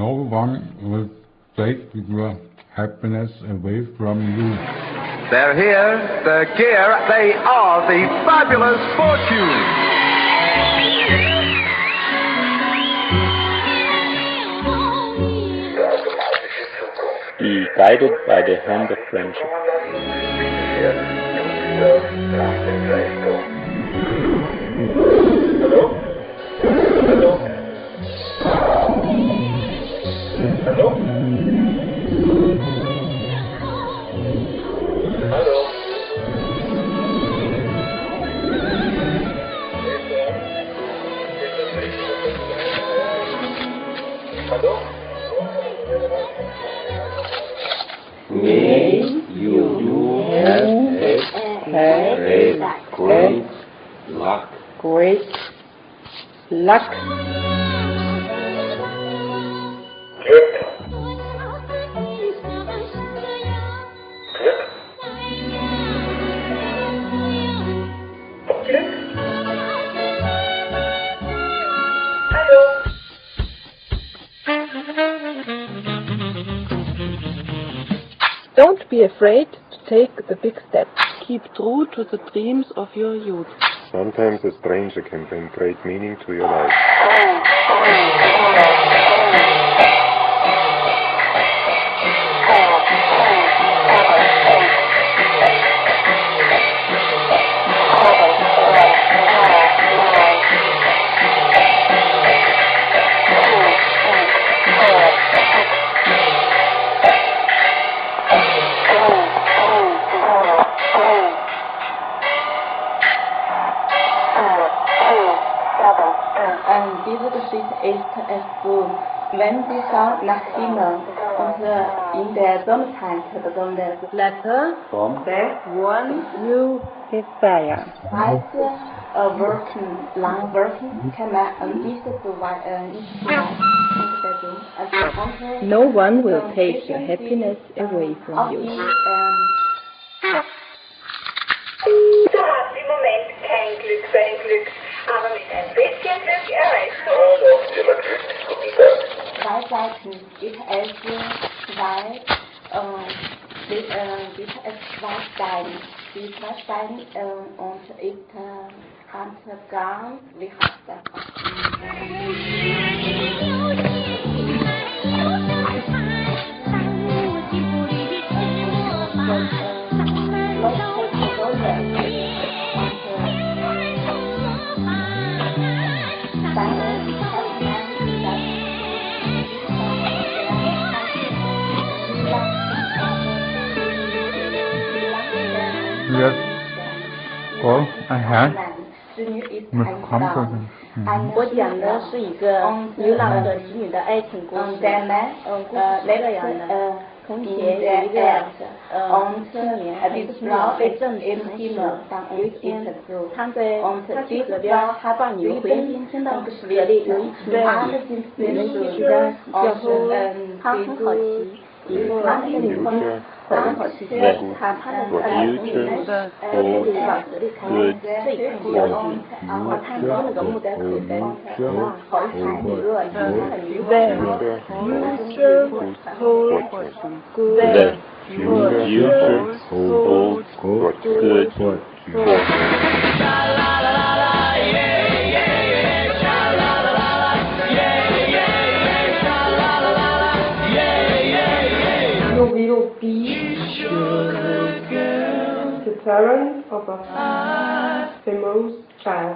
No one will take your happiness away from you. They're here, they're gear, they are the fabulous Fortune. Be guided by the hand of friendship. May you have a great luck. Great luck. Don't be afraid to take the big step. Keep true to the dreams of your youth. Sometimes a stranger can bring great meaning to your life. Diese Geschichte ist es so, wenn die Frau nach China und in der Sommerzeit besonders Letter From one you desire. lang wirken kann man diese so No one will take your happiness away from you. Du hast im Moment kein Glück für ein Glück, aber mit ein bisschen Glück erreichst du. Zwei Seiten gibt es zwei Steine. Die zwei Steine und ich hatte gar, wie heißt das? Yes. Go ahead. With confidence. 我讲的是一个流浪的妓女的爱情故事。那个样的，从前有一个青年很清高被正直的妻子，有一天他在地河边放牛回来，听到这里有一群女人一起在叫声，他很好奇。他那个女人很好奇，他的往这里看，这一看就要紧，我看到那个牡丹口袋，好看的热，很愉快。 the future holds good. You will be the parent of a famous child.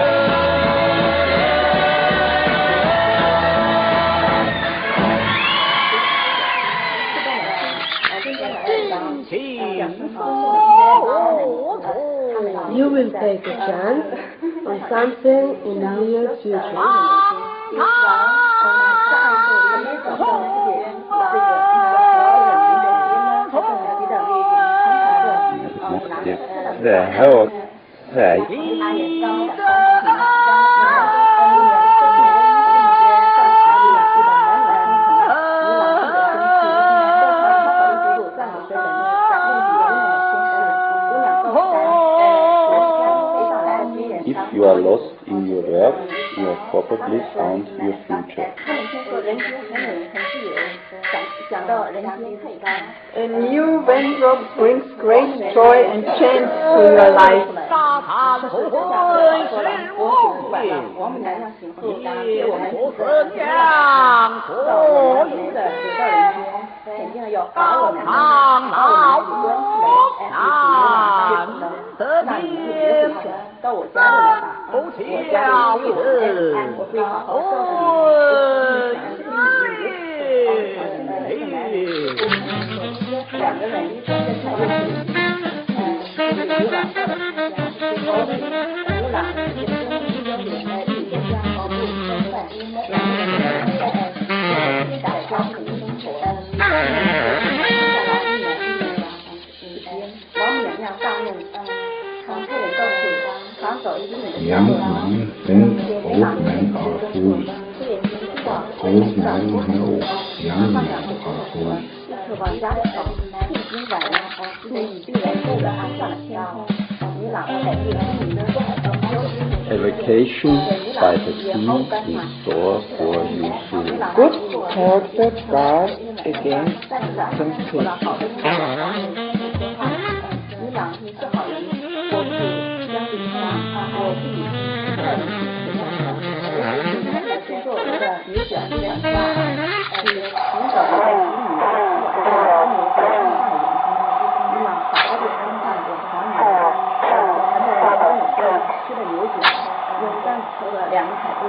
You will take a chance on something in the near future. you are lost in your work, you have probably found your future. 他们听说人间很美很自由，想到人间太高。 A new venture brings great joy and chance to your life. 我们来让幸福给我们负责到我们的回到人间，肯定要把我们的关系来那你就别回去了，到我家里来吧，我家里有我会好好照顾你。两个人在采用有朗的有朗的人生艺术家和不同的两个人在打造生活。王母娘娘大愿常派人到处传走一定的养男跟猴男而夫，猴男牛养女而夫。 往家里走，进京晚了，是以病人够了上了天空，你老在地上能够 A vacation by the sea in store for you soon. Good character guard against temptation. 你老你是好人，我是将军他，我是你带你去去做我的女角色的话，是寻找我在子女两个孩子，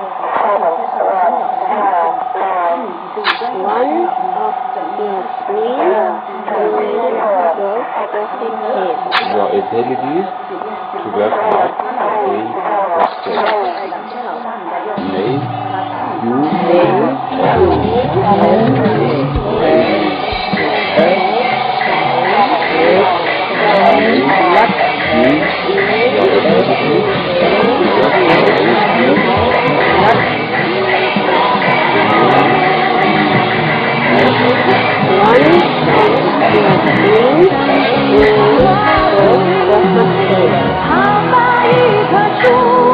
Your ability to work hard and may you